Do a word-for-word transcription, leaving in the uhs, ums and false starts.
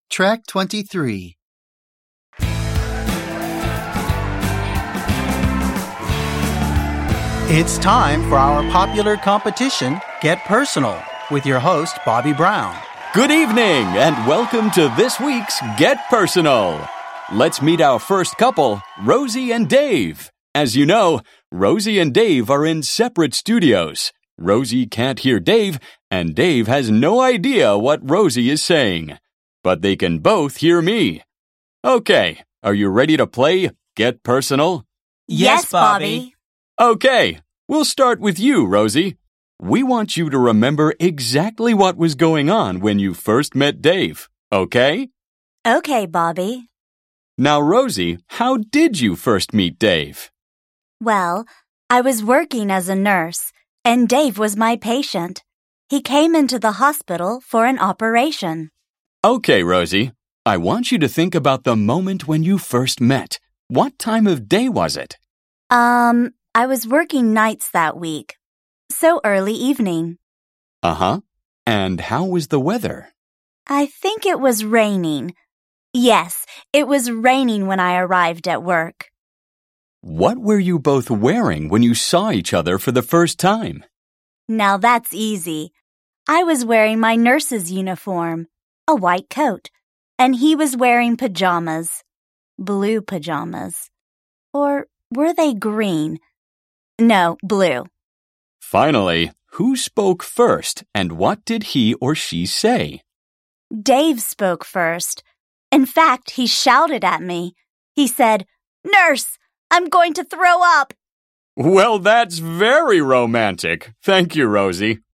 Track twenty-three. It's time for our popular competition, Get Personal, with your host, Bobby Brown. Good evening, and welcome to this week's Get Personal. Let's meet our first couple, Rosie and Dave. As you know, Rosie and Dave are in separate studios. Rosie can't hear Dave, and Dave has no idea what Rosie is saying. But they can both hear me. Okay, are you ready to play Get Personal? Yes, Bobby. Okay, we'll start with you, Rosie. We want you to remember exactly what was going on when you first met Dave, okay? Okay, Bobby. Now, Rosie, how did you first meet Dave? Well, I was working as a nurse, and Dave was my patient. He came into the hospital for an operation. Okay, Rosie, I want you to think about the moment when you first met. What time of day was it? Um, I was working nights that week. So early evening. Uh-huh. And how was the weather? I think it was raining. Yes, it was raining when I arrived at work. What were you both wearing when you saw each other for the first time? Now that's easy. I was wearing my nurse's uniform, a white coat, and he was wearing pajamas, blue pajamas. Or were they green? No, blue. Finally, who spoke first, and what did he or she say? Dave spoke first. In fact, he shouted at me. He said, "Nurse, I'm going to throw up." Well, that's very romantic. Thank you, Rosie.